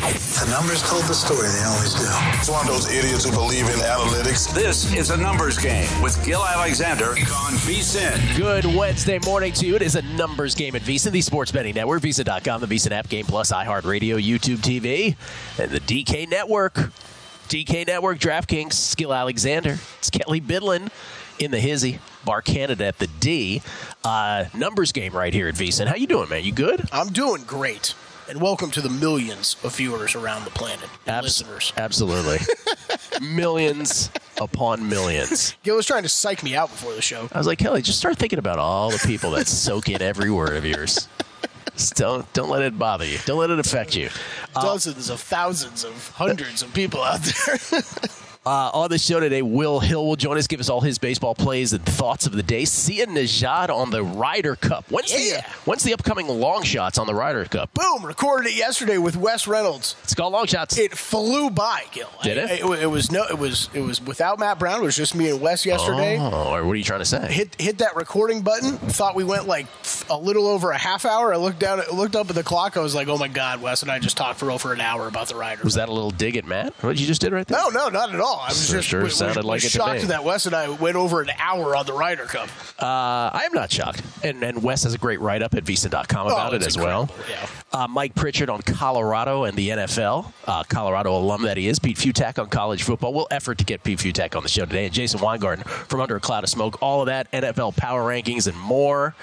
The numbers told the story. They always do. It's one of those idiots who believe in analytics. This is a numbers game with Gil Alexander on VSiN. Good Wednesday morning to you. It is a numbers game at VSiN, the sports betting network, VSiN.com, the VSiN app, Game Plus, iHeartRadio, YouTube TV, and the DK Network. DK Network, DraftKings, Gil Alexander. It's Kelly Bidlin in the hizzy. Bar Canada at the D. Numbers game right here at VSiN. How you doing, man? You good? I'm doing great. And welcome to the millions of viewers around the planet. Listeners. Absolutely. Millions upon millions. Gil was trying to psych me out before the show. I was like, Kelly, just start thinking about all the people that soak in every word of yours. Just don't let it bother you. Don't let it affect you. Dozens of thousands of hundreds of people out there. On the show today, Will Hill will join us, give us all his baseball plays and thoughts of the day. Sia Nejad on the Ryder Cup. When's the upcoming long shots on the Ryder Cup? Boom! Recorded it yesterday with Wes Reynolds. It's called long shots. It flew by, Gil. Did it? It was without Matt Brown. It was just me and Wes yesterday. Oh, what are you trying to say? Hit that recording button. Thought we went like a little over a half hour. I looked up at the clock. I was like, oh my God, Wes and I just talked for over an hour about the Ryder Cup. Was that a little dig at Matt? What you just did right there? No, not at all. I was sounded like it to me. shocked that Wes and I went over an hour on the Ryder Cup. I am not shocked. And Wes has a great write-up at VSiN.com about it as well. Yeah. Mike Pritchard on Colorado and the NFL. Colorado alum that he is. Pete Futak on college football. We'll effort to get Pete Futak on the show today. And Jason Weingarten from Under a Cloud of Smoke. All of that, NFL power rankings and more.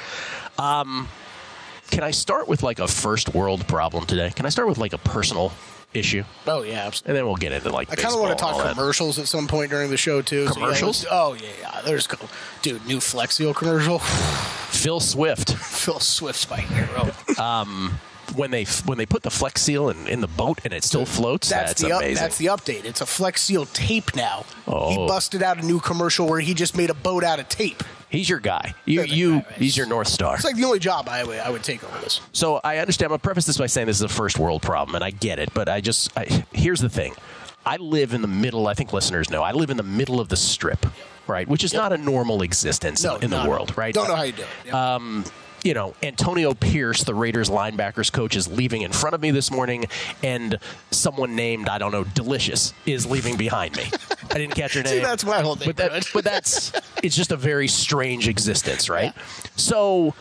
Can I start with like a first world problem today? Can I start with like a personal issue? Oh, yeah, absolutely. And then we'll get into like I kind of want to talk commercials at some point during the show, too. Commercials? So, yeah. There's dude, new Flex Seal commercial. Phil Swift. Phil Swift's my hero. When they put the Flex Seal in the boat and it still floats, that's amazing. That's the update. It's a Flex Seal tape now. Oh. He busted out a new commercial where he just made a boat out of tape. He's your guy. He's your North Star. It's like the only job I would take over this. So I understand. I'm going to preface this by saying this is a first world problem, and I get it. But here's the thing. I live in the middle. I think listeners know. I live in the middle of the Strip, right? Which is not a normal existence in the world, right? Don't know how you do it. Yep. Antonio Pierce, the Raiders linebackers coach, is leaving in front of me this morning, and someone named, I don't know, Delicious is leaving behind me. I didn't catch her name. See, that's my whole thing. But it's just a very strange existence, right? Yeah. So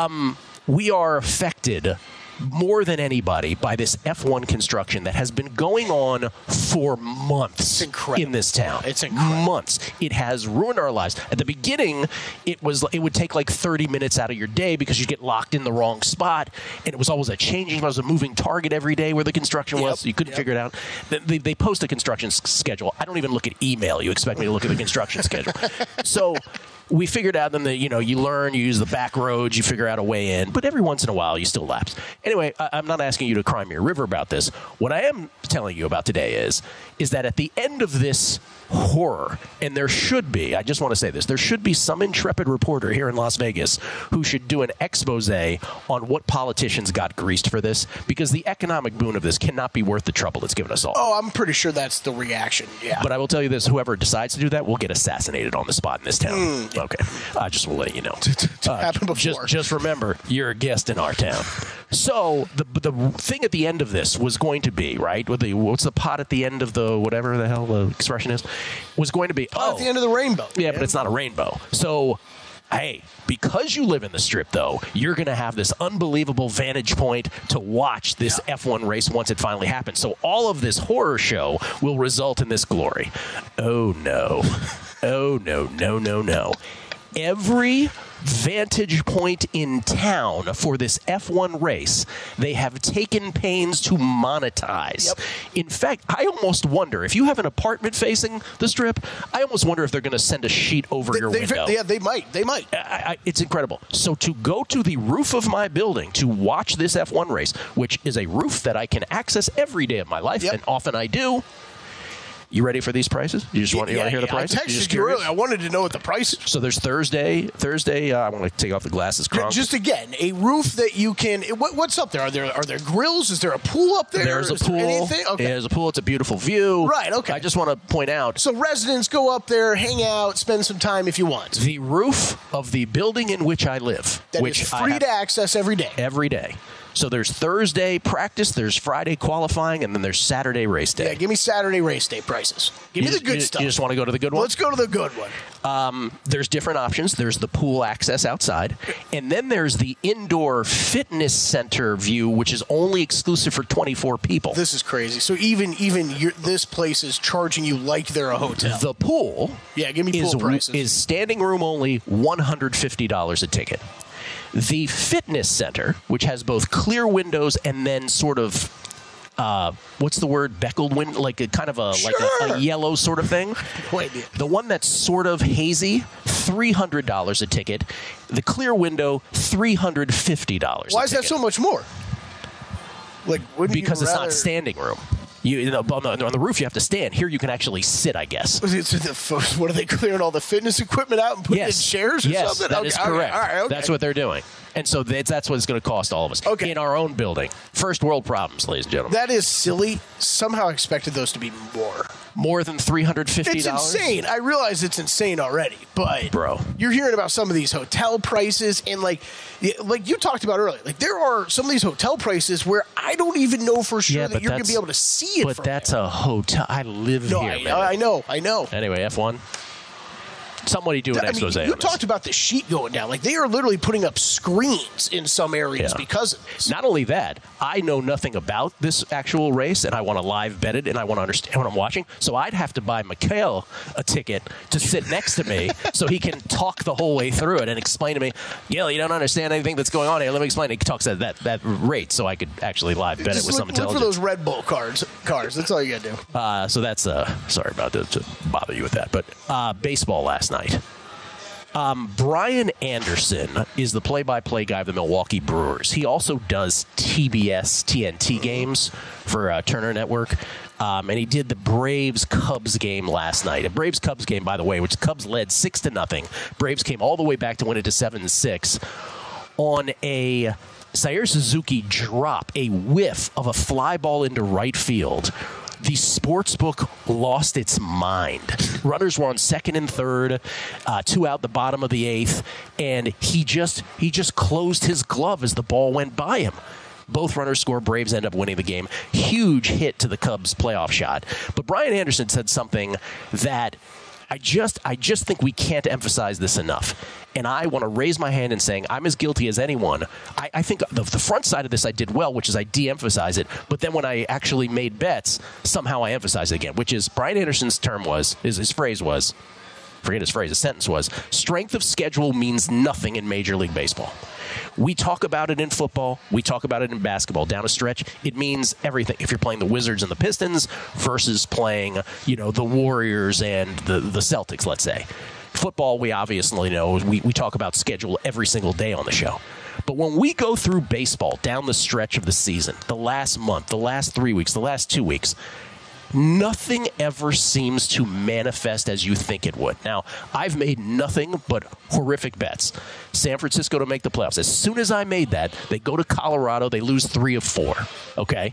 we are affected more than anybody by this F1 construction that has been going on for months in this town. It's incredible. Months. It has ruined our lives. At the beginning, it would take like 30 minutes out of your day because you get locked in the wrong spot, and it was always it was a moving target every day where the construction was. So you couldn't figure it out. They post a construction schedule. I don't even look at email. You expect me to look at the construction schedule. So we figured out then that, you learn, you use the back roads, you figure out a way in, but every once in a while you still lapse. Anyway, I'm not asking you to cry me a river about this. What I am telling you about today is that at the end of this horror, and there should be, I just want to say this, there should be some intrepid reporter here in Las Vegas who should do an expose on what politicians got greased for this, because the economic boon of this cannot be worth the trouble it's given us all. Oh, I'm pretty sure that's the reaction, yeah. But I will tell you this, whoever decides to do that will get assassinated on the spot in this town. Okay. I just will let you know. Happened before. Just remember, you're a guest in our town. So the thing at the end of this was going to be, right, what's the pot at the end of the whatever the hell the expression is, was going to be, at the end of the rainbow. Yeah, but it's not a rainbow. So, hey, because you live in the Strip, though, you're going to have this unbelievable vantage point to watch this F1 race once it finally happens. So all of this horror show will result in this glory. Oh, no. Oh, no. Every vantage point in town for this F1 race, they have taken pains to monetize. Yep. In fact, I almost wonder, if you have an apartment facing the Strip, I almost wonder if they're going to send a sheet over your window. Yeah, they might. It's incredible. So to go to the roof of my building to watch this F1 race, which is a roof that I can access every day of my life, and often I do. You ready for these prices? You want to hear the prices? I texted you earlier. I wanted to know what the price is. So there's Thursday. I want to take off the glasses. Just again, a roof that you can. What's up there? Are there grills? Is there a pool up there? There's a pool. Okay. There's a pool. It's a beautiful view. Right. Okay. I just want to point out. So residents go up there, hang out, spend some time if you want. The roof of the building in which I live, which is free to access every day. Every day. So there's Thursday practice, there's Friday qualifying, and then there's Saturday race day. Yeah, give me Saturday race day prices. Give me the good stuff. You just want to go to the good one? Let's go to the good one. There's different options. There's the pool access outside, and then there's the indoor fitness center view, which is only exclusive for 24 people. This is crazy. So even this place is charging you like they're a hotel. The pool, give me pool prices. Is standing room only, $150 a ticket. The fitness center, which has both clear windows and then sort of what's the word? Beckled window, like a kind of like a yellow sort of thing. No idea. The one that's sort of hazy, $300 a ticket. The clear window, $350. Why is that so much more? Like, because it's not standing room. On the roof, you have to stand. Here, you can actually sit, I guess. What are they clearing all the fitness equipment out and putting in chairs or something? Yes, that is correct. All right, okay. That's what they're doing. And so that's what it's going to cost all of us. Okay. In our own building. First world problems, ladies and gentlemen. That is silly. Somehow I expected those to be more. More than $350? It's insane. I realize it's insane already, but bro, you're hearing about some of these hotel prices, and like you talked about earlier, like there are some of these hotel prices where I don't even know for sure that you're going to be able to see it. But that's a hotel. I live here, man. I know. Anyway, F1. Somebody do an expose. You talked about the sheet going down. Like, they are literally putting up screens in some areas because of this. Not only that, I know nothing about this actual race, and I want to live bet it, and I want to understand what I'm watching. So I'd have to buy Mikhail a ticket to sit next to me so he can talk the whole way through it and explain to me, Gil, you don't understand anything that's going on here. Let me explain. He talks at that rate so I could actually live bet it with some intelligence. Look for those Red Bull cars. That's all you got to do. So that's, sorry about to bother you with that, but baseball last night. Brian Anderson is the play-by-play guy of the Milwaukee Brewers. He also does TBS TNT games for Turner Network. And he did the Braves-Cubs game last night. A Braves-Cubs game, by the way, which Cubs led 6-0. Braves came all the way back to win it to 7-6 on a Seiya Suzuki drop, a whiff of a fly ball into right field. The sportsbook lost its mind. Runners were on second and third, 2 out the bottom of the 8th, and he just closed his glove as the ball went by him. Both runners score. Braves end up winning the game. Huge hit to the Cubs' playoff shot. But Brian Anderson said something that I just think we can't emphasize this enough. And I want to raise my hand in saying I'm as guilty as anyone. I think the front side of this I did well, which is I de-emphasize it. But then when I actually made bets, somehow I emphasize it again, which is Brian Anderson's his phrase was, forget his phrase, his sentence was, strength of schedule means nothing in Major League Baseball. We talk about it in football. We talk about it in basketball. Down a stretch, it means everything. If you're playing the Wizards and the Pistons versus playing, the Warriors and the Celtics, let's say. Football, we obviously know. We talk about schedule every single day on the show. But when we go through baseball down the stretch of the season, the last month, the last 3 weeks, the last 2 weeks, nothing ever seems to manifest as you think it would. Now, I've made nothing but horrific bets. San Francisco to make the playoffs. As soon as I made that, they go to Colorado, they lose 3 of 4. Okay?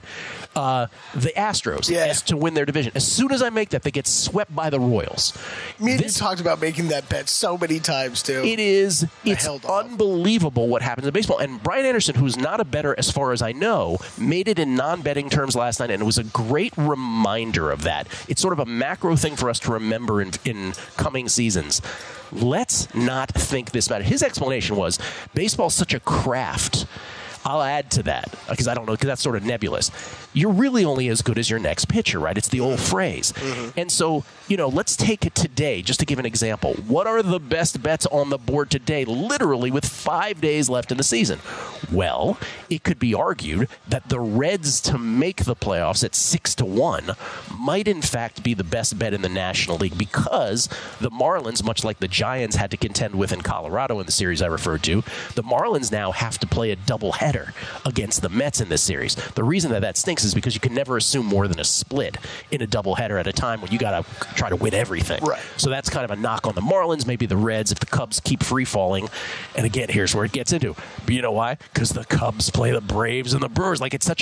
The Astros as to win their division. As soon as I make that, they get swept by the Royals. Me and you talked about making that bet so many times, too. It's unbelievable what happens in baseball. And Brian Anderson, who's not a bettor as far as I know, made it in non-betting terms last night, and it was a great reminder of that. It's sort of a macro thing for us to remember in coming seasons. Let's not think this matters. His explanation was, baseball's such a craft. I'll add to that, because I don't know, because that's sort of nebulous. You're really only as good as your next pitcher, right? It's the old phrase. Mm-hmm. And so, let's take it today, just to give an example. What are the best bets on the board today, literally with 5 days left in the season? Well, it could be argued that the Reds to make the playoffs at 6-1 might in fact be the best bet in the National League, because the Marlins, much like the Giants had to contend with in Colorado in the series I referred to, the Marlins now have to play a doubleheader against the Mets in this series. The reason that stinks is because you can never assume more than a split in a doubleheader at a time when you got to try to win everything. Right. So that's kind of a knock on the Marlins, maybe the Reds if the Cubs keep free falling. And again, here's where it gets into. But you know why? Because the Cubs play the Braves and the Brewers. Like, it's such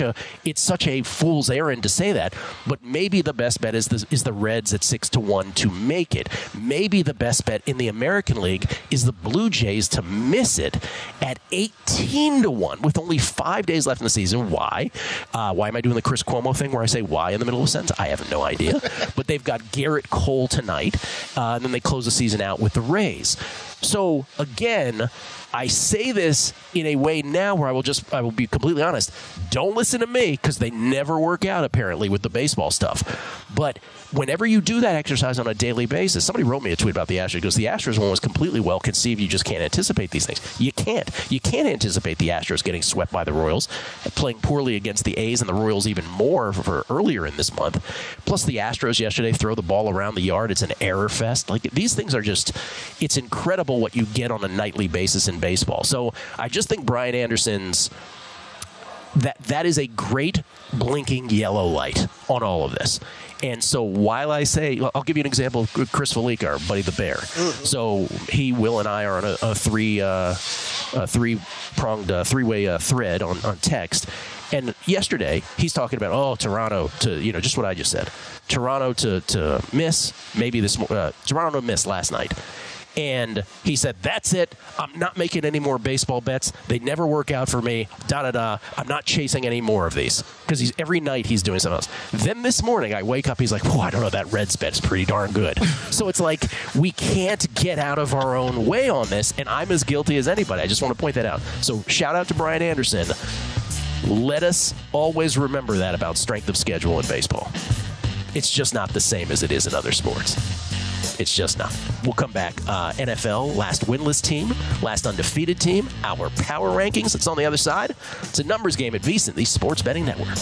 a fool's errand to say that. But maybe the best bet is the Reds at 6-1 to make it. Maybe the best bet in the American League is the Blue Jays to miss it at 18-1 with only 5 days left in the season. Why? Why am I doing the Chris Cuomo thing where I say why in the middle of a sentence? I have no idea. But they've got Garrett Cole tonight, and then they close the season out with the Rays. So, again, I say this in a way now where I will be completely honest. Don't listen to me because they never work out, apparently, with the baseball stuff. But whenever you do that exercise on a daily basis, somebody wrote me a tweet about the Astros because the Astros one was completely well conceived. You just can't anticipate these things. You can't. You can't anticipate the Astros getting swept by the Royals, playing poorly against the A's and the Royals even more for earlier in this month. Plus, the Astros yesterday throw the ball around the yard. It's an error fest. Like, these things are just, it's incredible what you get on a nightly basis in baseball. So I just think Brian Anderson's that is a great blinking yellow light on all of this. And so while I say, I'll give you an example of Chris Felica, our buddy the Bear. So Will and I are on a three-pronged three-way thread on text. And yesterday, he's talking about, Toronto to, just what I just said. Toronto to miss, Toronto to miss last night. And he said, that's it. I'm not making any more baseball bets. They never work out for me. I'm not chasing any more of these. Because every night he's doing something else. Then this morning, I wake up, he's like, I don't know, that Reds bet is pretty darn good. So it's like, we can't get out of our own way on this, and I'm as guilty as anybody. I just want to point that out. So shout out to Brian Anderson. Let us always remember that about strength of schedule in baseball. It's just not the same as it is in other sports. It's just not. We'll come back. NFL, last winless team, last undefeated team, our power rankings. It's on the other side. It's a numbers game at VSiN, the Sports Betting Network.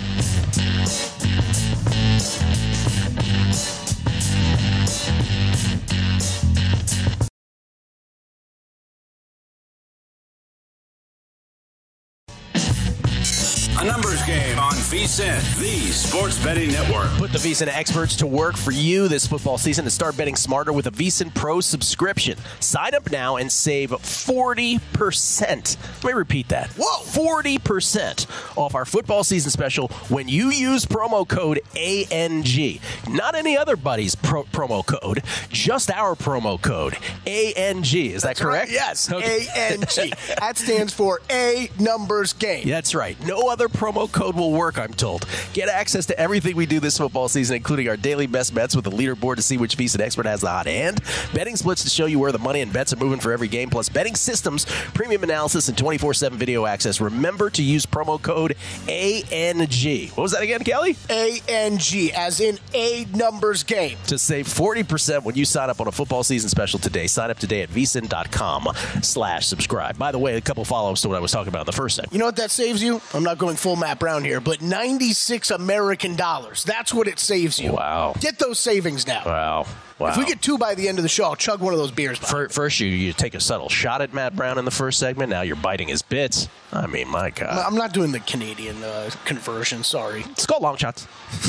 A numbers game on VSiN, the Sports Betting Network. Put the VSiN experts to work for you this football season and start betting smarter with a VSiN Pro subscription. Sign up now and save 40%. Let me repeat that. 40% off our football season special when you use promo code ANG. Not any other buddy's promo code, just our promo code, ANG. Is that correct? Right. Yes, Okay. ANG. That stands for A Numbers Game. That's right. No other promo code will work, I'm told. Get access to everything we do this football season, including our daily best bets with a leaderboard to see which VSiN expert has the hot hand, betting splits to show you where the money and bets are moving for every game, plus betting systems, premium analysis, and 24/7 video access. Remember to use promo code ANG. What was that again, Kelly? ANG, as in A Numbers Game. To save 40% when you sign up on a football season special today. Sign up today at VSiN.com/subscribe. By the way, a couple follow-ups to what I was talking about in the first segment. You know what that saves you? I'm not going full Matt Brown here, but 96 American dollars. That's what it saves you. Wow. Get those savings now. Wow. If we get 2 by the end of the show, I'll chug one of those beers. First, you take a subtle shot at Matt Brown in the first segment. Now you're biting his bits. I mean, my God. I'm not doing the Canadian conversion. Sorry. It's called long shots.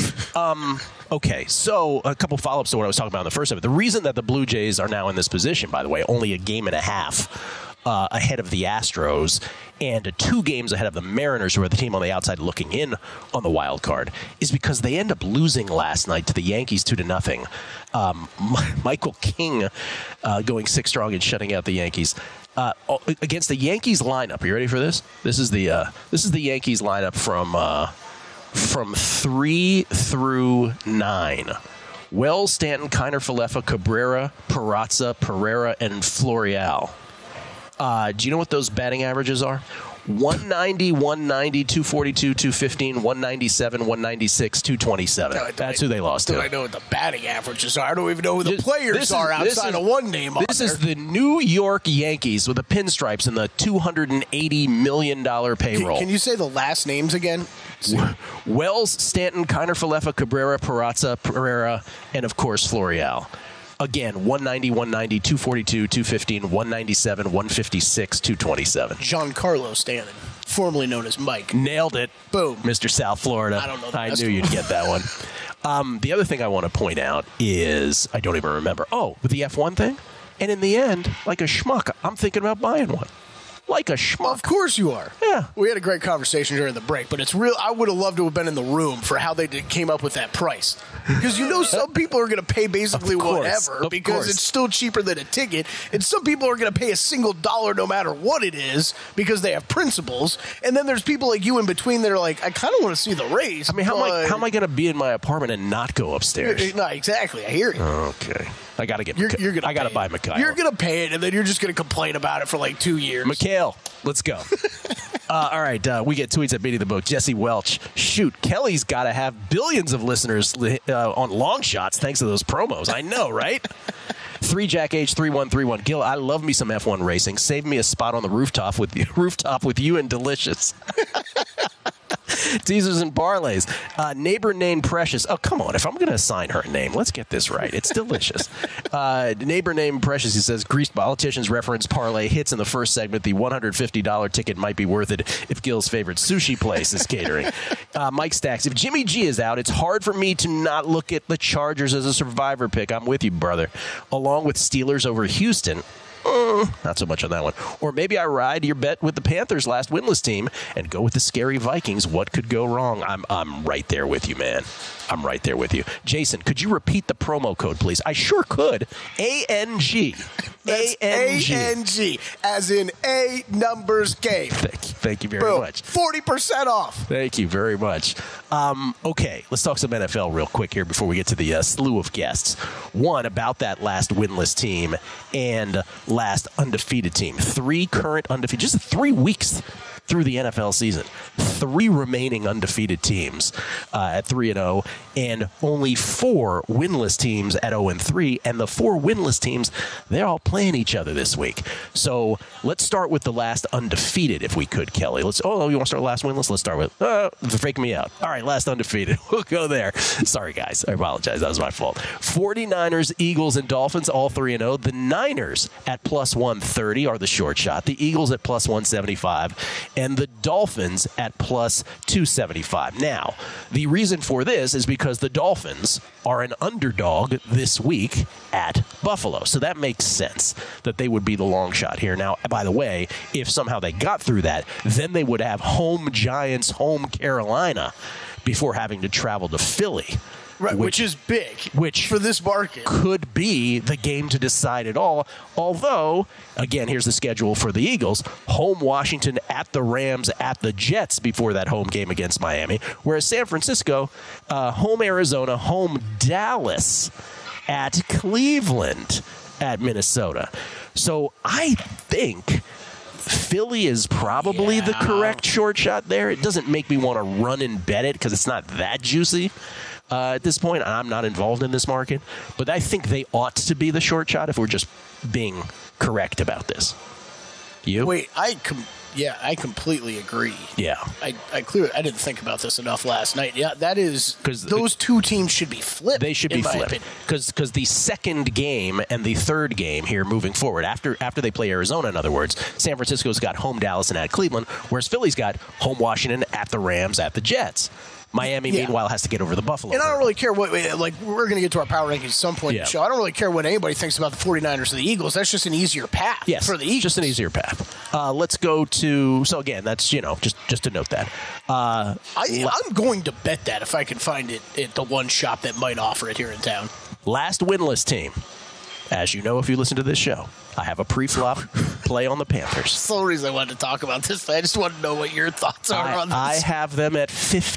Okay, so a couple follow-ups to what I was talking about in the first segment. The reason that the Blue Jays are now in this position, by the way, only a game and a half ahead of the Astros and 2 games ahead of the Mariners, who are the team on the outside looking in on the wild card, is because they end up losing last night to the Yankees 2-0. Michael King going 6 strong and shutting out the Yankees. Against the Yankees lineup, are you ready for this? This is the Yankees lineup from 3 through 9. Wells, Stanton, Kiner, Falefa, Cabrera, Peraza, Pereira, and Florial. Do you know what those batting averages are? 190, 190, 242, 215, 197, 196, 227. That's who they lost to. I know what the batting averages are. I don't even know who the players are outside of one name. This is the New York Yankees with the pinstripes and the $280 million payroll. Can you say the last names again? Wells, Stanton, Kiner, Falefa, Cabrera, Peraza, Pereira, and of course Florial. Again, 190, 190, 242, 215, 197, 156, 227. Giancarlo Stanton, formerly known as Mike. Nailed it. Boom. Mr. South Florida. I don't know. I knew you'd get that one. The other thing I want to point out is, I don't even remember. With the F1 thing? And in the end, like a schmuck, I'm thinking about buying one. like a schmuck. Of course you are. Yeah. We had a great conversation during the break, but it's real. I would have loved to have been in the room for how they came up with that price. Because some people are going to pay basically whatever because it's still cheaper than a ticket. And some people are going to pay a single dollar no matter what it is because they have principles. And then there's people like you in between that are like, I kind of want to see the race. I mean, how am I going to be in my apartment and not go upstairs? No, exactly. I hear you. Okay. I got to get I got to buy Mikhail. You're going to pay it, and then you're just going to complain about it for like 2 years. Mikhail, let's go. All right, we get tweets at Beating the Boat. Jesse Welch, shoot, Kelly's got to have billions of listeners on long shots thanks to those promos. I know, right? 3JackH3131. Gil, I love me some F1 racing. Save me a spot on the rooftop with you and Delicious. Teasers and parlays. Neighbor named Precious. Oh, come on. If I'm going to assign her a name, let's get this right. It's Delicious. Neighbor named Precious, he says, greased politicians reference parlay hits in the first segment. The $150 ticket might be worth it if Gil's favorite sushi place is catering. Mike Stacks, if Jimmy G is out, it's hard for me to not look at the Chargers as a survivor pick. I'm with you, brother. Along with Steelers over Houston. Not so much on that one. Or maybe I ride your bet with the Panthers' last winless team and go with the scary Vikings. What could go wrong? I'm right there with you, man. I'm right there with you. Jason, could you repeat the promo code, please? I sure could. ANG. That's ANG, as in A numbers game. Thank you very much. 40% off. Thank you very much. Okay, let's talk some NFL real quick here before we get to the slew of guests. One, about that last winless team and last undefeated team. 3 current undefeated, just 3 weeks through the NFL season. 3 remaining undefeated teams at 3-0, and only 4 winless teams at 0-3. And the 4 winless teams, they're all playing each other this week. So let's start with the last undefeated, if we could, Kelly. You want to start last winless? Let's start with fake me out. All right, last undefeated. We'll go there. Sorry, guys. I apologize. That was my fault. 49ers, Eagles, and Dolphins, all 3-0. The Niners at plus 130 are the short shot. The Eagles at plus 175. And the Dolphins at plus 275. Now, the reason for this is because the Dolphins are an underdog this week at Buffalo. So that makes sense that they would be the long shot here. Now, by the way, if somehow they got through that, then they would have home Giants, home Carolina before having to travel to Philly. Right, which is big for this market. Could be the game to decide it all. Although, again, here's the schedule for the Eagles. Home Washington, at the Rams, at the Jets before that home game against Miami. Whereas San Francisco, home Arizona, home Dallas, at Cleveland, at Minnesota. So I think Philly is probably the correct short shot there. It doesn't make me want to run and bet it because it's not that juicy. At this point, I'm not involved in this market, but I think they ought to be the short shot if we're just being correct about this. You? Wait, I completely agree. Yeah. I didn't think about this enough last night. Yeah, that is because those 2 teams should be flipped. They should be flipped because the second game and the third game here moving forward after they play Arizona, in other words, San Francisco's got home Dallas and at Cleveland, whereas Philly's got home Washington, at the Rams, at the Jets. Miami, meanwhile, has to get over the Buffalo. And I don't really care what, like, we're going to get to our power rankings at some point in the show. I don't really care what anybody thinks about the 49ers or the Eagles. That's just an easier path for the Eagles. Just an easier path. Let's go to, so again, that's, just to note that. I'm going to bet that if I can find it at the one shop that might offer it here in town. Last winless team. As you know, if you listen to this show, I have a pre-flop play on the Panthers. That's the reason I wanted to talk about this. I just want to know what your thoughts are on this. I have them at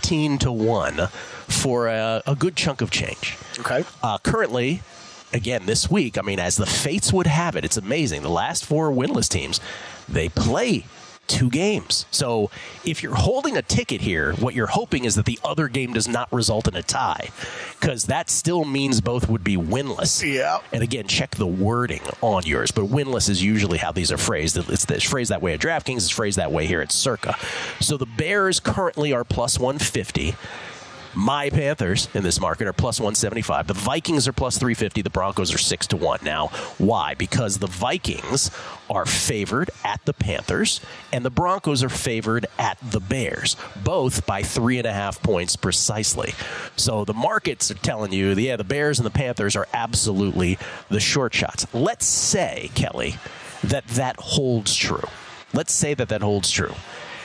15-1 for a good chunk of change. Okay. Currently, again, this week, as the fates would have it, it's amazing. The last 4 winless teams, they play 2 games. So if you're holding a ticket here, what you're hoping is that the other game does not result in a tie, because that still means both would be winless. Yeah. And again, check the wording on yours, but winless is usually how these are phrased. It's phrased that way at DraftKings. It's phrased that way here at Circa. So the Bears currently are plus 150. My Panthers in this market are plus 175. The Vikings are plus 350. The Broncos are 6-1. Now, why? Because the Vikings are favored at the Panthers, and the Broncos are favored at the Bears, both by 3.5 points precisely. So the markets are telling you, the Bears and the Panthers are absolutely the short shots. Let's say, Kelly, that holds true. Let's say that holds true.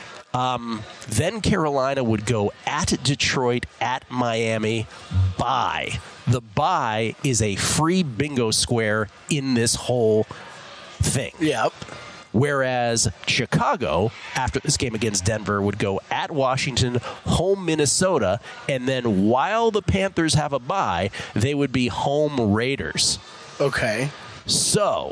Then Carolina would go at Detroit, at Miami, bye. The bye is a free bingo square in this whole thing. Yep. Whereas Chicago, after this game against Denver, would go at Washington, home Minnesota, and then while the Panthers have a bye, they would be home Raiders. Okay. So,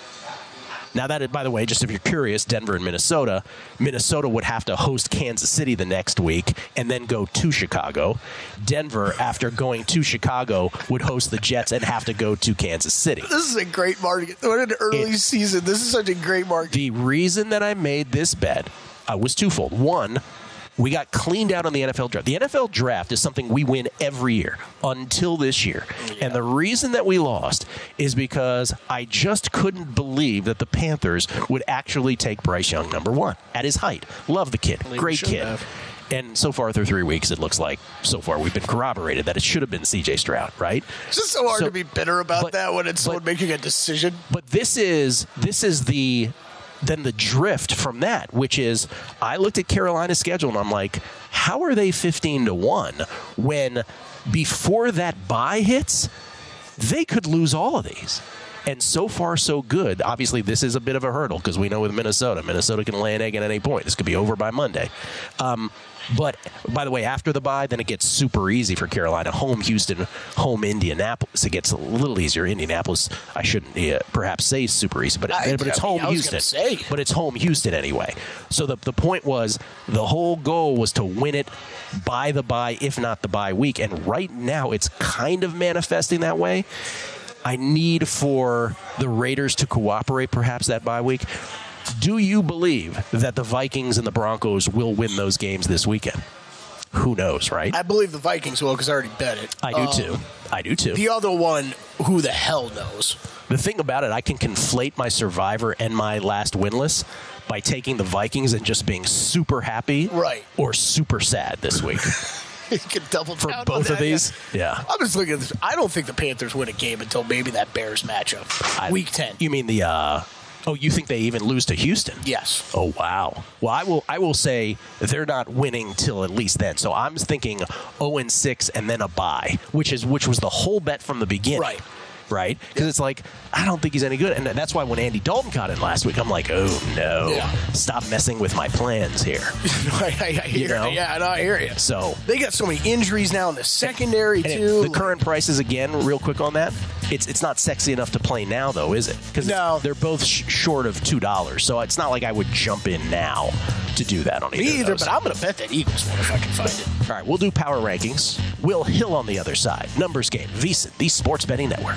now that, by the way, just if you're curious, Denver and Minnesota would have to host Kansas City the next week and then go to Chicago. Denver, after going to Chicago, would host the Jets and have to go to Kansas City. This is a great market. What an early season. This is such a great market. The reason that I made this bet was twofold. One, we got cleaned out on the NFL draft. The NFL draft is something we win every year until this year. Yeah. And the reason that we lost is because I just couldn't believe that the Panthers would actually take Bryce Young number 1 at his height. Love the kid. Great kid. And so far through 3 weeks, it looks like so far we've been corroborated that it should have been C.J. Stroud, right? It's just so hard to be bitter about that when it's someone making a decision. But this is the drift from that, which is I looked at Carolina's schedule and I'm like, how are they 15-1 when before that bye hits, they could lose all of these? And so far, so good. Obviously, this is a bit of a hurdle because we know with Minnesota can lay an egg at any point. This could be over by Monday. But, by the way, after the bye, then it gets super easy for Carolina. Home Houston, home Indianapolis. It gets a little easier. Indianapolis, I shouldn't perhaps say super easy, but it's home Houston. But it's home Houston anyway. So the point was the whole goal was to win it by the bye, if not the bye week. And right now it's kind of manifesting that way. I need for the Raiders to cooperate perhaps that bye week. Do you believe that the Vikings and the Broncos will win those games this weekend? Who knows, right? I believe the Vikings will because I already bet it. I do too. The other one, who the hell knows? The thing about it, I can conflate my Survivor and my last winless by taking the Vikings and just being super happy or super sad this week. You can double for both of these. Yeah. I'm just looking at this. I don't think the Panthers win a game until maybe that Bears matchup. Week 10. You mean the you think they even lose to Houston? Yes. Oh, wow. Well, I will say they're not winning till at least then. So I'm thinking 0-6 and then a bye, which was the whole bet from the beginning. Right? Because it's like, I don't think he's any good. And that's why when Andy Dalton got in last week, I'm like, oh, no. Stop messing with my plans here. I hear you. Yeah, I hear you. So they got so many injuries now in the secondary, too. The current prices, again, real quick on that, it's not sexy enough to play now, though, is it? Because they're both short of $2. So it's not like I would jump in now to do that on either. Me either, but I'm going to bet that Eagles one if I can find it. All right, we'll do power rankings. Will Hill on the other side. Numbers game. VSiN, the Sports Betting Network.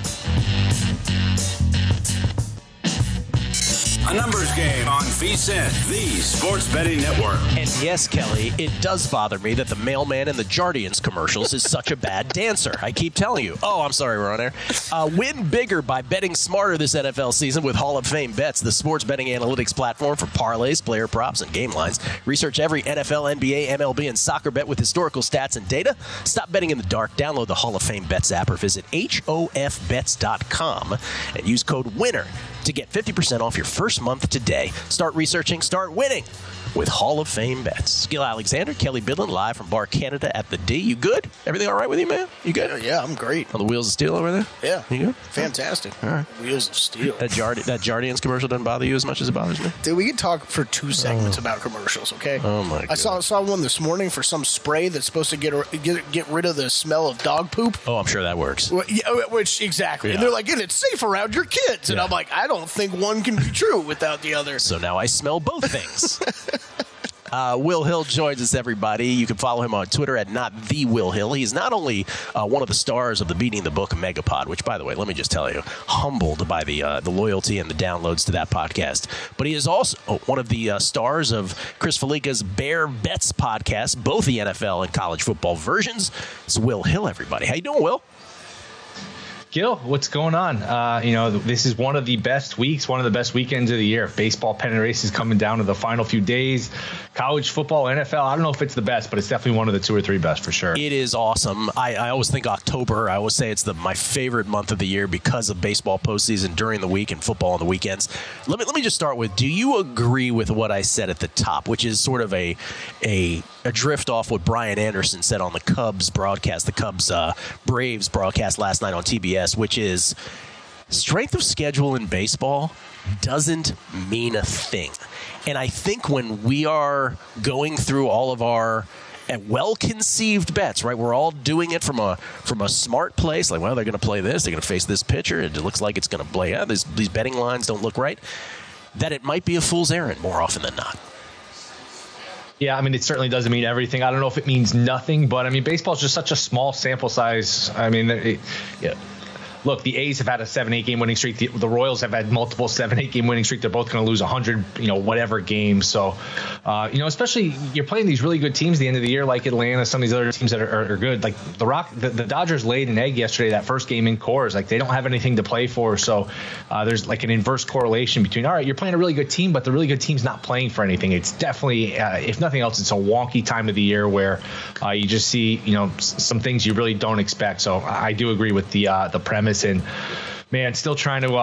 A numbers game on VSiN, the Sports Betting Network. And yes, Kelly, it does bother me that the mailman in the Jardians commercials is such a bad dancer. I keep telling you. Oh, I'm sorry, we're on air. Win bigger by betting smarter this NFL season with Hall of Fame Bets, the sports betting analytics platform for parlays, player props, and game lines. Research every NFL, NBA, MLB, and soccer bet with historical stats and data. Stop betting in the dark. Download the Hall of Fame Bets app or visit hofbets.com and use code WINNER to get 50% off your first month today. Start researching, start winning with Hall of Fame Bets. Gil Alexander, Kelly Bidlin, live from Bar Canada at the D. You good? Everything all right with you, man? You good? Yeah, I'm great. On the Wheels of Steel over there? Yeah. You good? Fantastic. All right. Wheels of Steel. That Jardians commercial doesn't bother you as much as it bothers me? Dude, we can talk for 2 segments about commercials, okay? Oh, my God. I saw one this morning for some spray that's supposed to get rid of the smell of dog poop. Oh, I'm sure that works. Well, yeah, exactly. Yeah. And they're like, and it's safe around your kids. And I'm like, I don't think one can be true without the other. So now I smell both things. Will Hill joins us, everybody. You can follow him on Twitter at @NotTheWillHill. He's not only one of the stars of the Beating the Book Megapod, which, by the way, let me just tell you, humbled by the loyalty and the downloads to that podcast, but he is also one of the stars of Chris Felica's Bear Bets podcast, both the NFL and college football versions. It's Will Hill, everybody. How you doing, Will? Gil, what's going on? This is one of the best weeks, one of the best weekends of the year. Baseball pennant race is coming down to the final few days. College football, NFL, I don't know if it's the best, but it's definitely one of the 2 or 3 best for sure. It is awesome. I always think October, I always say it's my favorite month of the year because of baseball postseason during the week and football on the weekends. Let me just start with, do you agree with what I said at the top, which is sort of a drift off what Brian Anderson said on the Cubs broadcast, the Cubs Braves broadcast last night on TBS, which is strength of schedule in baseball doesn't mean a thing. And I think when we are going through all of our well-conceived bets, right, we're all doing it from a smart place, like, well, they're going to play this, they're going to face this pitcher, and it looks like it's going to play, these betting lines don't look right, that it might be a fool's errand more often than not. Yeah, I mean, it certainly doesn't mean everything. I don't know if it means nothing, but, I mean, baseball is just such a small sample size. I mean, look, the A's have had a 7-8 game winning streak. The Royals have had multiple 7-8 game winning streak. They're both going to lose 100, whatever games. So, especially you're playing these really good teams at the end of the year, like Atlanta, some of these other teams that are good. Like the Dodgers laid an egg yesterday, that first game in Coors. Like, they don't have anything to play for. So there's like an inverse correlation between, all right, you're playing a really good team, but the really good team's not playing for anything. It's definitely, if nothing else, it's a wonky time of the year where you just see, some things you really don't expect. So I do agree with the premise. And man, still trying to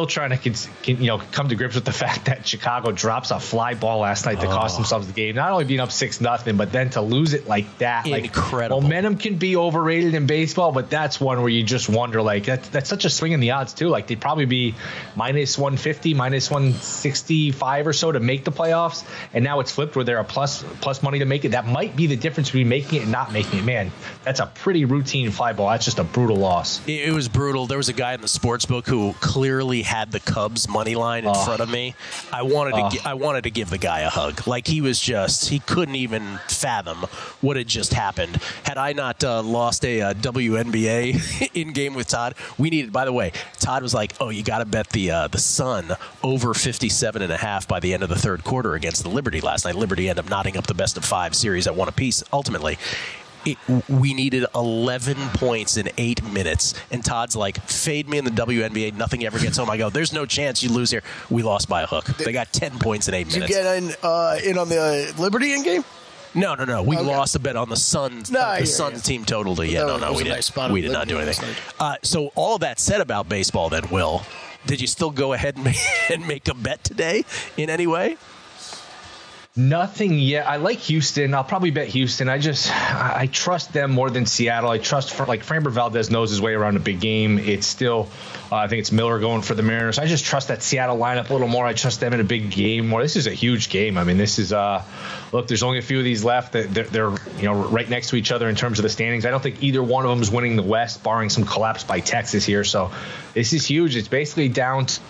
come to grips with the fact that Chicago drops a fly ball last night that cost themselves the game. Not only being up 6-0, but then to lose it like that. Incredible. Like, momentum can be overrated in baseball, but that's one where you just wonder, like, that's such a swing in the odds too. Like, they'd probably be minus 150, minus 165 or so to make the playoffs, and now it's flipped where they're a plus money to make it. That might be the difference between making it and not making it. Man, that's a pretty routine fly ball. That's just a brutal loss. It was brutal. There was a guy in the sportsbook who clearly had the Cubs money line in front of me. I wanted to give the guy a hug. Like, he couldn't even fathom what had just happened. Had I not lost a WNBA in game with Todd, by the way, Todd was like, oh, you got to bet the Sun over 57.5 by the end of the third quarter against the Liberty last night. Liberty ended up knotting up the best of 5 series at 1 apiece ultimately. We needed 11 points in 8 minutes. And Todd's like, fade me in the WNBA. Nothing ever gets home. I go, there's no chance you lose here. We lost by a hook. They got 10 points in 8 minutes. Did you get in on the Liberty in game? No. We lost a bet on the Suns. The Suns team totally. Yeah, no. We did not do anything. So all of that said about baseball then, Will, did you still go ahead and make a bet today in any way? Nothing yet. I like Houston. I'll probably bet Houston. I trust them more than Seattle. I trust Framber Valdez knows his way around a big game. It's still, I think it's Miller going for the Mariners. I just trust that Seattle lineup a little more. I trust them in a big game more. This is a huge game. I mean, this is look, there's only a few of these left. They're right next to each other in terms of the standings. I don't think either one of them is winning the West, barring some collapse by Texas here. So this is huge. It's basically down to.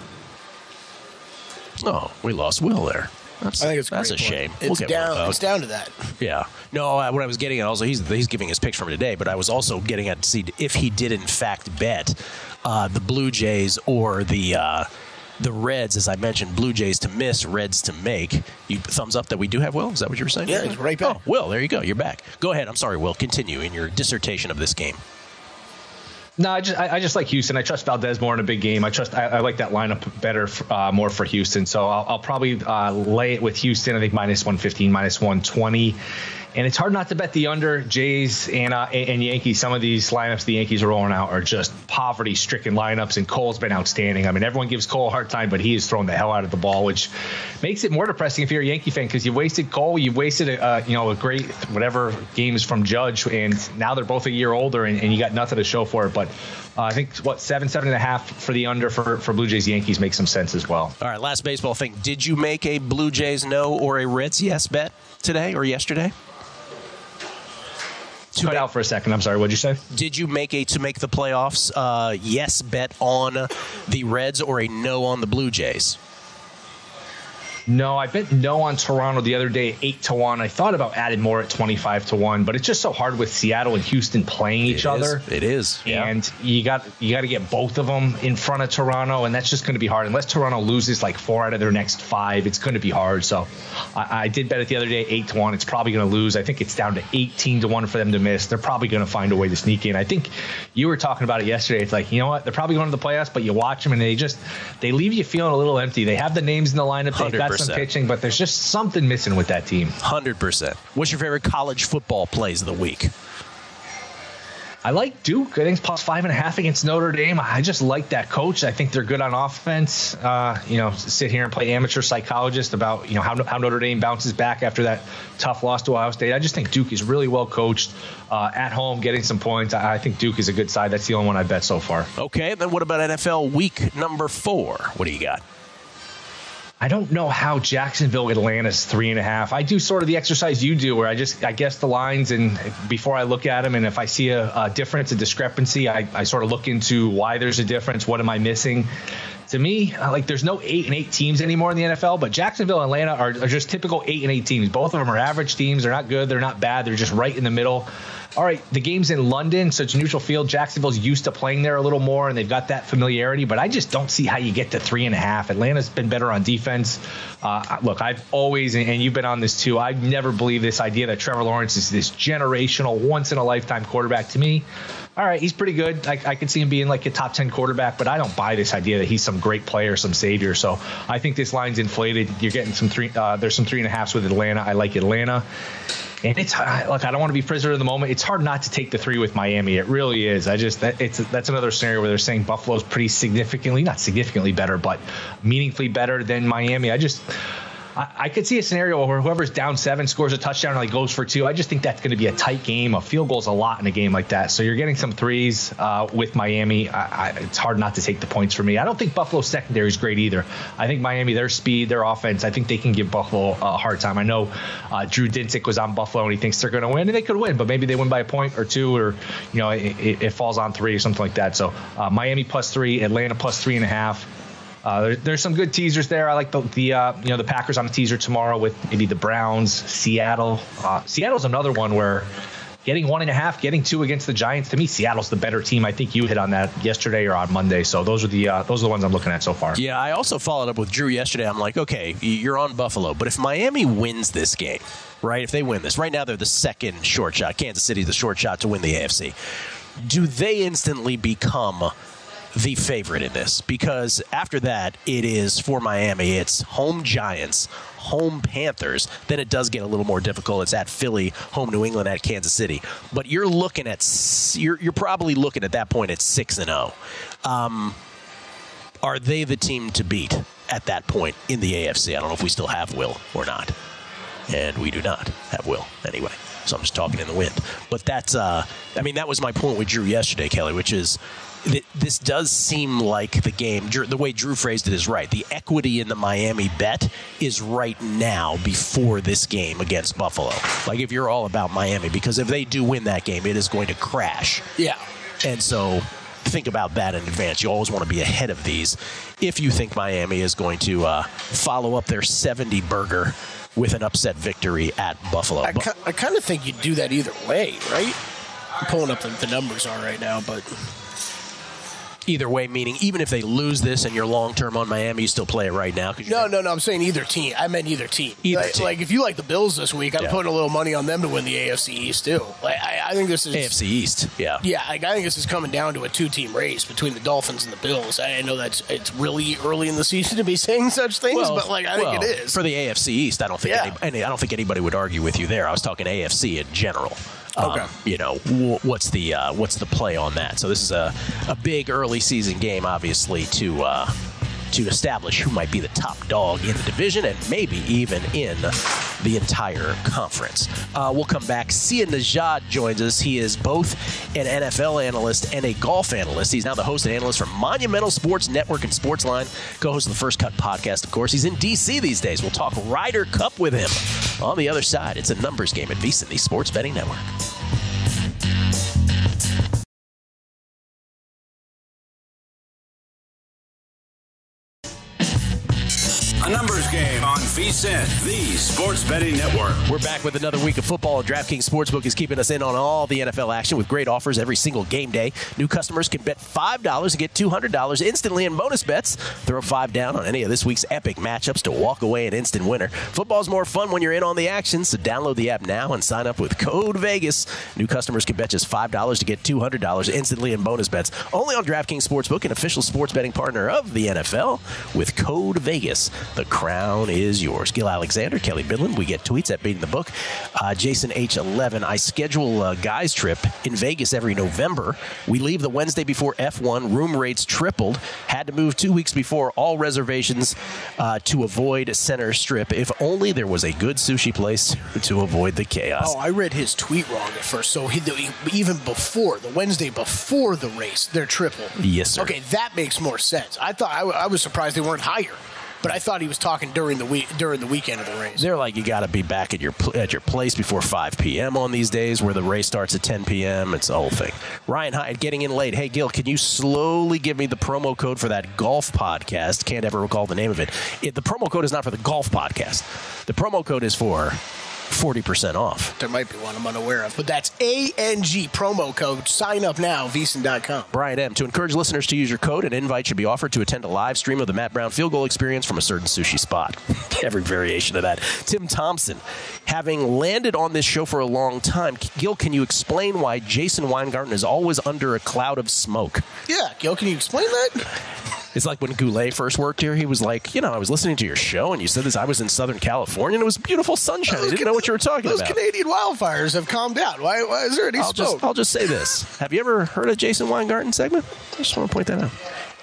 Oh, we lost Will there. I think that's a shame. It's down to that. Yeah. No, what I was getting at also, he's giving his picks from today, but I was also getting at to see if he did in fact bet the Blue Jays or the Reds, as I mentioned, Blue Jays to miss, Reds to make. You thumbs up that we do have Will? Is that what you were saying? Yeah, he's right back. Oh, Will, there you go. You're back. Go ahead. I'm sorry, Will. Continue in your dissertation of this game. No, I just like Houston. I trust Valdez more in a big game. I like that lineup better more for Houston. So I'll probably lay it with Houston. I think minus 115, minus 120. And it's hard not to bet the under. Jays and Yankees. Some of these lineups the Yankees are rolling out are just poverty-stricken lineups, and Cole's been outstanding. I mean, everyone gives Cole a hard time, but he has thrown the hell out of the ball, which makes it more depressing if you're a Yankee fan because you wasted Cole, you wasted a great whatever games from Judge, and now they're both a year older, and you got nothing to show for it. But I think 7.5 for the under for Blue Jays Yankees makes some sense as well. All right, last baseball thing. Did you make a Blue Jays no or a Reds yes bet today or yesterday? Cut out for a second. I'm sorry. What'd you say? Did you make to make the playoffs yes bet on the Reds or a no on the Blue Jays? No, I bet no on Toronto the other day, 8-1. I thought about adding more at 25-1, but it's just so hard with Seattle and Houston playing each other. It is. Yeah. And you got to get both of them in front of Toronto, and that's just going to be hard. Unless Toronto loses like 4 out of their next 5, it's going to be hard. So I did bet it the other day, 8-1. It's probably going to lose. I think it's down to 18-1 for them to miss. They're probably going to find a way to sneak in. I think you were talking about it yesterday. It's like, you know what? They're probably going to the playoffs, but you watch them and they leave you feeling a little empty. They have the names in the lineup. They've got some pitching, but there's just something missing with that team. 100%. What's your favorite college football plays of the week? I like Duke. I think it's plus 5.5 against Notre Dame. I just like that coach. I think they're good on offense. Sit here and play amateur psychologist about how Notre Dame bounces back after that tough loss to Ohio State. I just think Duke is really well coached at home, getting some points. I think Duke is a good side. That's the only one I bet so far. Okay, then what about NFL week number 4? What do you got? I don't know how Jacksonville Atlanta's 3.5. I do sort of the exercise you do where I guess the lines, and before I look at them, and if I see a difference, a discrepancy, I sort of look into why there's a difference. What am I missing? To me, there's no 8-8 teams anymore in the NFL, but Jacksonville and Atlanta are just typical 8-8 teams. Both of them are average teams. They're not good. They're not bad. They're just right in the middle. All right, the game's in London, so it's neutral field. Jacksonville's used to playing there a little more, and they've got that familiarity, but I just don't see how you get to 3.5. Atlanta's been better on defense. Look, I've always, and you've been on this too, I've never believed this idea that Trevor Lawrence is this generational, once-in-a-lifetime quarterback. To me, all right, he's pretty good. I could see him being like a top 10 quarterback, but I don't buy this idea that he's some great player, some savior. So I think this line's inflated. You're getting there's some 3.5s with Atlanta. I like Atlanta. And it's look, I don't want to be prisoner of the moment. It's hard not to take the 3 with Miami. It really is. That's another scenario where they're saying Buffalo's pretty significantly, not significantly better, but meaningfully better than Miami. I could see a scenario where whoever's down 7 scores a touchdown and goes for 2. I just think that's going to be a tight game. A field goal's a lot in a game like that. So you're getting some 3s with Miami. It's hard not to take the points for me. I don't think Buffalo's secondary is great either. I think Miami, their speed, their offense, I think they can give Buffalo a hard time. I know Drew Dinsick was on Buffalo and he thinks they're going to win, and they could win, but maybe they win by a point or 2, or it falls on 3 or something like that. So Miami plus 3, Atlanta plus 3.5. There's some good teasers there. I like the Packers on a teaser tomorrow with maybe the Browns, Seattle. Seattle's another one where getting 1.5, getting 2 against the Giants. To me, Seattle's the better team. I think you hit on that yesterday or on Monday. So those are the ones I'm looking at so far. Yeah, I also followed up with Drew yesterday. I'm like, okay, you're on Buffalo, but if Miami wins this game, right? If they win this, right now they're the second short shot. Kansas City's the short shot to win the AFC. Do they instantly become the favorite in this? Because after that, it is for Miami, it's home Giants, home Panthers. Then it does get a little more difficult. It's at Philly, home New England, at Kansas City. But you're probably looking at that point at 6-0. Are they the team to beat at that point in the AFC? I don't know if we still have Will or not. And we do not have Will anyway. So I'm just talking in the wind. But that's, that was my point with Drew yesterday, Kelly, which is this does seem like the game, the way Drew phrased it is right. The equity in the Miami bet is right now before this game against Buffalo. Like if you're all about Miami, because if they do win that game, it is going to crash. Yeah. And so think about that in advance. You always want to be ahead of these if you think Miami is going to follow up their 70 burger with an upset victory at Buffalo. I kind of think you'd do that either way, right? I'm pulling up the numbers are right now, but either way, meaning even if they lose this and you're long-term on Miami, you still play it right now? No, I'm saying either team. I meant either team. Like if you like the Bills this week, I'm putting a little money on them to win the AFC East too. Like I think this is AFC East. Yeah. I think this is coming down to a 2-team race between the Dolphins and the Bills. I know it's really early in the season to be saying such things, but I think it is for the AFC East. I don't think anybody would argue with you there. I was talking AFC in general. Okay. What's the play on that? So this is a big early season game, obviously, to establish who might be the top dog in the division and maybe even in the entire conference. We'll come back. Sia Nejad joins us. He is both an NFL analyst and a golf analyst. He's now the host and analyst for Monumental Sports Network and Sportsline, co-host of the First Cut podcast, of course. He's in D.C. these days. We'll talk Ryder Cup with him. On the other side, it's a numbers game at VSiN, the Sports Betting Network. The Numbers Game on VSiN, the Sports Betting Network. We're back with another week of football, and DraftKings Sportsbook is keeping us in on all the NFL action with great offers every single game day. New customers can bet $5 and get $200 instantly in bonus bets. Throw $5 down on any of this week's epic matchups to walk away an instant winner. Football's more fun when you're in on the action, so download the app now and sign up with code VEGAS. New customers can bet just $5 to get $200 instantly in bonus bets. Only on DraftKings Sportsbook, an official sports betting partner of the NFL. With code VEGAS, the crown is yours. Gil Alexander, Kelly Bidlin. We get tweets at Beating the Book. Jason H11. I schedule a guys trip in Vegas every November. We leave the Wednesday before F1. Room rates tripled. Had to move 2 weeks before all reservations to avoid Center Strip. If only there was a good sushi place to avoid the chaos. Oh, I read his tweet wrong at first. So even before, the Wednesday before the race, they're triple. Yes, sir. Okay, that makes more sense. I thought I was surprised they weren't higher. But I thought he was talking during the weekend of the race. They're like, you got to be back at your place before 5 p.m. on these days where the race starts at 10 p.m. It's the whole thing. Ryan Hyatt getting in late. Hey, Gil, can you slowly give me the promo code for that golf podcast? Can't ever recall the name of it. The promo code is not for the golf podcast. The promo code is for 40% off. There might be one I'm unaware of, but that's ANG promo code. Sign up now, VSiN.com. Brian M. To encourage listeners to use your code, an invite should be offered to attend a live stream of the Matt Brown field goal experience from a certain sushi spot. Every variation of that. Tim Thompson, having landed on this show for a long time, Gil, can you explain why Jason Weingarten is always under a cloud of smoke? Yeah, Gil, can you explain that? It's like when Goulet first worked here, he was like, I was listening to your show, and you said this. I was in Southern California, and it was beautiful sunshine. I didn't know what you were talking about. Those Canadian wildfires have calmed down. Why is there any smoke? I'll just say this. Have you ever heard of Jason Weingarten segment? I just want to point that out.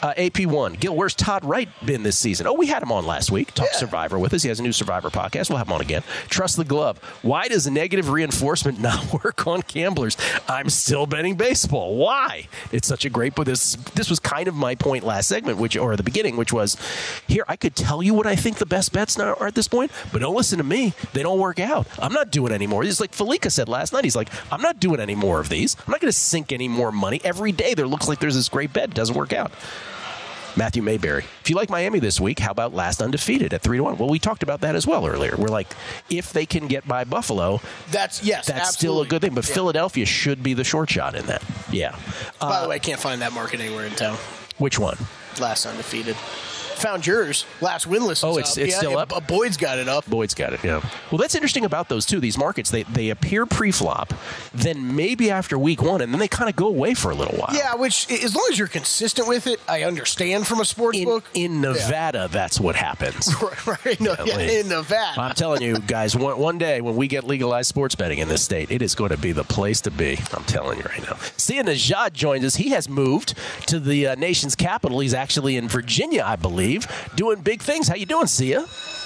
AP1. Gil, where's Todd Wright been this season? Oh, we had him on last week. Talk Survivor with us. He has a new Survivor podcast. We'll have him on again. Trust the Glove. Why does negative reinforcement not work on gamblers? I'm still betting baseball. Why? It's such a great book. This was kind of my point last segment, or the beginning, which was, here, I could tell you what I think the best bets are at this point, but don't listen to me. They don't work out. I'm not doing any more. It's like Felica said last night. He's like, I'm not doing any more of these. I'm not going to sink any more money. Every day there looks like there's this great bet. It doesn't work out. Matthew Mayberry. If you like Miami this week, how about last undefeated at 3-1? Well, we talked about that as well earlier. We're like, if they can get by Buffalo, that's still a good thing. But Philadelphia should be the short shot in that. Yeah. By the way, I can't find that market anywhere in town. Which one? Last undefeated. Found yours. Last winless. Oh, it's still up? Boyd's got it up. Boyd's got it, yeah. Well, that's interesting about those, too. These markets, they appear pre-flop, then maybe after week one, and then they kind of go away for a little while. Yeah, which, as long as you're consistent with it, I understand from a sports book. In Nevada, that's what happens. Right. In Nevada. I'm telling you, guys, one day when we get legalized sports betting in this state, it is going to be the place to be. I'm telling you right now. Sia Nejad joins us. He has moved to the nation's capital. He's actually in Virginia, I believe. Doing big things. How you doing, Sia?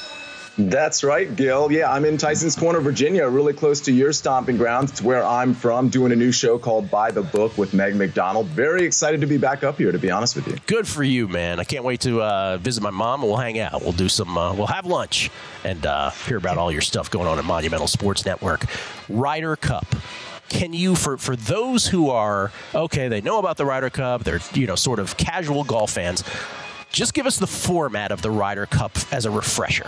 That's right, Gil. Yeah, I'm in Tyson's Corner, Virginia, really close to your stomping grounds. It's where I'm from, doing a new show called By the Book with Meg McDonald. Very excited to be back up here, to be honest with you. Good for you, man. I can't wait to visit my mom, and we'll hang out. We'll do some, we'll have lunch and hear about all your stuff going on at Monumental Sports Network. Ryder Cup. Can you, for those who are, okay, they know about the Ryder Cup, they're, sort of casual golf fans, just give us the format of the Ryder Cup as a refresher.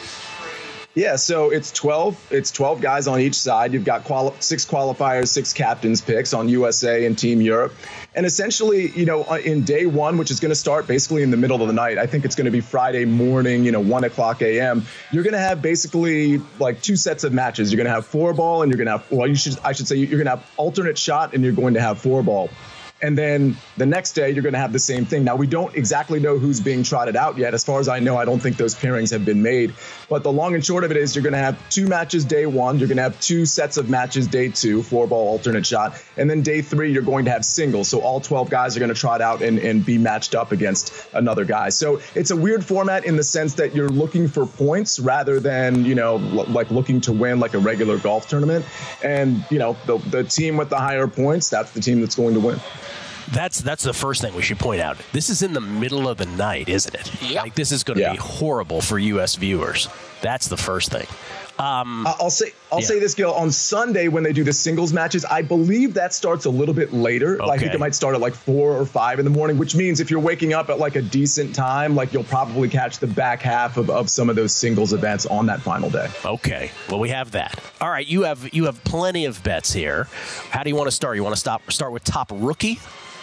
Yeah, so it's 12 guys on each side. You've got 6 qualifiers, 6 captains picks on USA and Team Europe. And essentially, in day one, which is going to start basically in the middle of the night, I think it's going to be Friday morning, 1 o'clock a.m., you're going to have basically like 2 sets of matches. You're going to have 4-ball and you're going to have, I should say you're going to have alternate shot and you're going to have 4-ball. And then the next day, you're going to have the same thing. Now, we don't exactly know who's being trotted out yet. As far as I know, I don't think those pairings have been made. But the long and short of it is you're going to have 2 matches day 1. You're going to have 2 sets of matches day 2, 4-ball alternate shot. And then day 3, you're going to have singles. So all 12 guys are going to trot out and be matched up against another guy. So it's a weird format in the sense that you're looking for points rather than, like looking to win like a regular golf tournament. And, the team with the higher points, that's the team that's going to win. That's the first thing we should point out. This is in the middle of the night, isn't it? Yeah. Like, this is going to be horrible for U.S. viewers. That's the first thing. I'll say this, Gil. On Sunday, when they do the singles matches, I believe that starts a little bit later. Okay. I think it might start at like 4 or 5 in the morning, which means if you're waking up at like a decent time, like you'll probably catch the back half of some of those singles events on that final day. Okay. Well, we have that. All right. You have plenty of bets here. How do you want to start? You want to start with top rookie?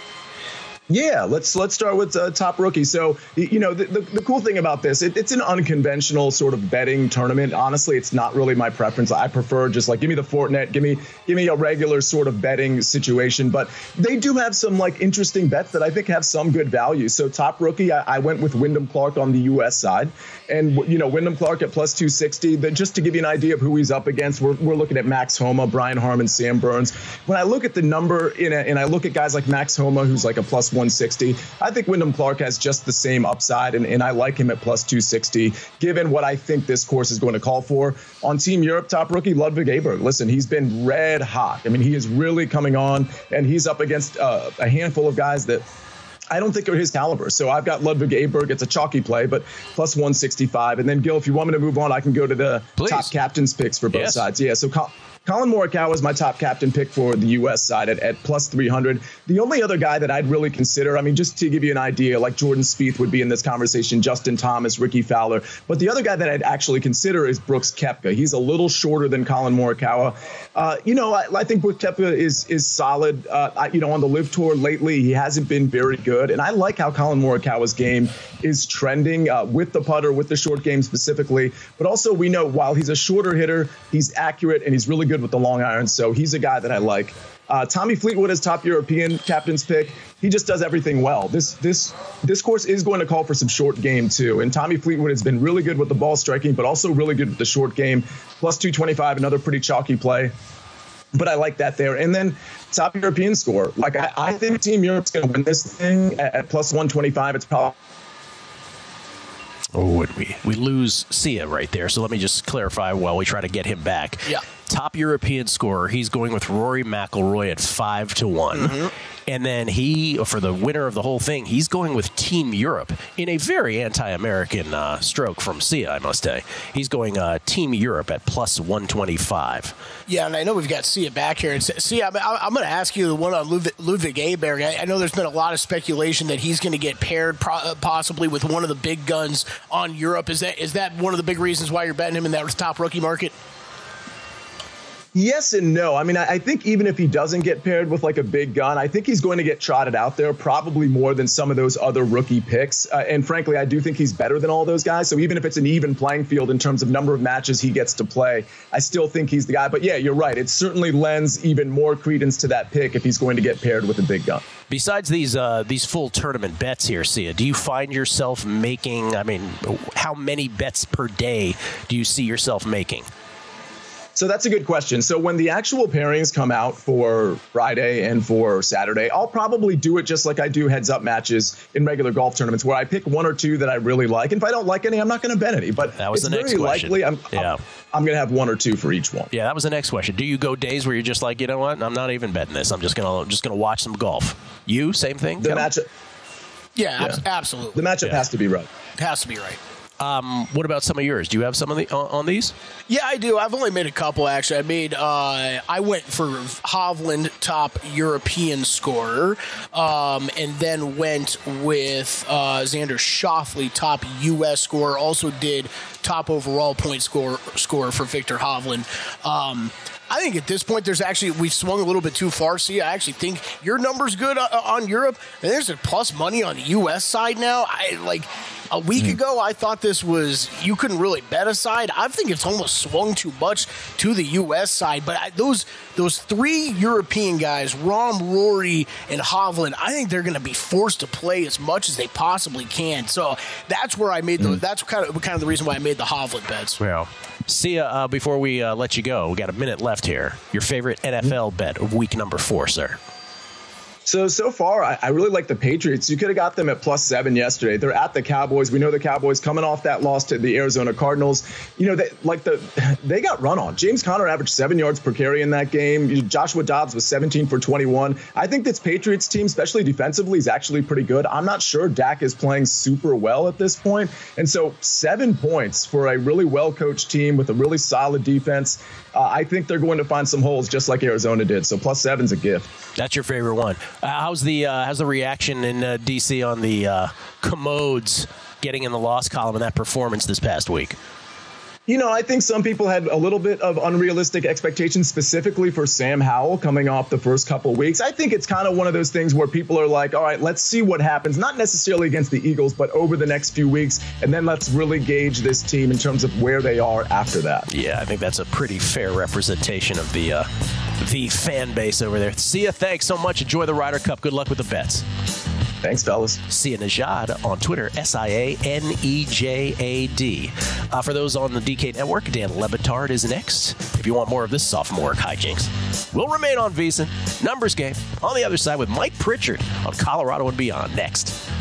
Yeah, let's start with top rookie. So, the cool thing about this, it's an unconventional sort of betting tournament. Honestly, it's not really my preference. I prefer just like give me the Fortinet, give me a regular sort of betting situation. But they do have some like interesting bets that I think have some good value. So top rookie, I went with Wyndham Clark on the U.S. side, and Wyndham Clark at plus 260. Just to give you an idea of who he's up against, we're looking at Max Homa, Brian Harman, Sam Burns. When I look at the number and I look at guys like Max Homa, who's like a plus 160, I think Wyndham Clark has just the same upside, and I like him at plus 260, given what I think this course is going to call for. On Team Europe, top rookie, Ludwig Aberg. Listen, he's been red hot. I mean, he is really coming on, and he's up against a handful of guys that I don't think are his caliber. So I've got Ludwig Aberg. It's a chalky play, but plus 165. And then, Gil, if you want me to move on, I can go to the top captains picks for both sides. Yeah, so Colin Morikawa is my top captain pick for the U.S. side at plus 300. The only other guy that I'd really consider, I mean, just to give you an idea, like Jordan Spieth would be in this conversation, Justin Thomas, Ricky Fowler. But the other guy that I'd actually consider is Brooks Koepka. He's a little shorter than Colin Morikawa. I think Brooks Koepka is solid. On the LIV Tour lately, he hasn't been very good. And I like how Colin Morikawa's game is trending with the putter, with the short game specifically. But also, we know while he's a shorter hitter, he's accurate and he's really good with the long iron. So he's a guy that I like. Tommy Fleetwood is top European captain's pick. He just does everything well. This course is going to call for some short game too. And Tommy Fleetwood has been really good with the ball striking, but also really good with the short game. Plus 225, another pretty chalky play. But I like that there. And then top European score. Like I think Team Europe's going to win this thing at plus 125. It's probably. Oh, would we lose Sia right there? So let me just clarify while we try to get him back. Yeah. Top European scorer, he's going with Rory McIlroy at 5-1. Mm-hmm. And then for the winner of the whole thing, he's going with Team Europe in a very anti-American stroke from Sia, I must say. He's going Team Europe at plus 125. Yeah, and I know we've got Sia back here. And Sia, I'm going to ask you the one on Ludwig Aberg. I know there's been a lot of speculation that he's going to get paired possibly with one of the big guns on Europe. Is that one of the big reasons why you're betting him in that top rookie market? Yes and no. I mean, I think even if he doesn't get paired with like a big gun, I think he's going to get trotted out there probably more than some of those other rookie picks. And frankly, I do think he's better than all those guys. So even if it's an even playing field in terms of number of matches he gets to play, I still think he's the guy. But yeah, you're right. It certainly lends even more credence to that pick if he's going to get paired with a big gun. Besides these full tournament bets here, Sia, do you find yourself making, how many bets per day do you see yourself making? So that's a good question. So when the actual pairings come out for Friday and for Saturday, I'll probably do it just like I do heads-up matches in regular golf tournaments where I pick one or two that I really like. And if I don't like any, I'm not going to bet any. But that was it's the next very question. likely I'm going to have one or two for each one. Yeah, that was the next question. Do you go days where you're just like, you know what, I'm not even betting this. I'm just gonna watch some golf. You, same thing? The matchup. Yeah, absolutely. The matchup has to be right. It has to be right. What about some of yours? Do you have some of on these? Yeah, I do. I've only made a couple, actually. I went for Hovland, top European scorer, and then went with Xander Schauffele, top U.S. scorer. Also did top overall point scorer for Victor Hovland. I think at this point, we've swung a little bit too far. See, I actually think your number's good on Europe, and there's a plus money on the U.S. side now. A week ago, I thought you couldn't really bet a side. I think it's almost swung too much to the U.S. side. But those three European guys, Rahm, Rory, and Hovland, I think they're going to be forced to play as much as they possibly can. So that's where I made those. That's kind of the reason why I made the Hovland bets. Well, Sia, before we let you go, we got a minute left here. Your favorite NFL bet of week number 4, sir? So far, I really like the Patriots. You could have got them at +7 yesterday. They're at the Cowboys. We know the Cowboys coming off that loss to the Arizona Cardinals. They got run on. James Conner averaged 7 yards per carry in that game. Joshua Dobbs was 17 for 21. I think this Patriots team, especially defensively, is actually pretty good. I'm not sure Dak is playing super well at this point. And so 7 points for a really well-coached team with a really solid defense. I think they're going to find some holes just like Arizona did. So +7's a gift. That's your favorite one. How's the reaction in D.C. on the commodes getting in the loss column in that performance this past week? I think some people had a little bit of unrealistic expectations, specifically for Sam Howell coming off the first couple of weeks. I think it's kind of one of those things where people are like, all right, let's see what happens, not necessarily against the Eagles, but over the next few weeks. And then let's really gauge this team in terms of where they are after that. Yeah, I think that's a pretty fair representation of the fan base over there. See ya. Thanks so much. Enjoy the Ryder Cup. Good luck with the bets. Thanks, fellas. Sia Nejad on Twitter, SIANEJAD. For those on the DK Network, Dan Le Batard is next. If you want more of this sophomore hijinks, we'll remain on VSiN. Numbers game on the other side with Mike Pritchard on Colorado and Beyond next.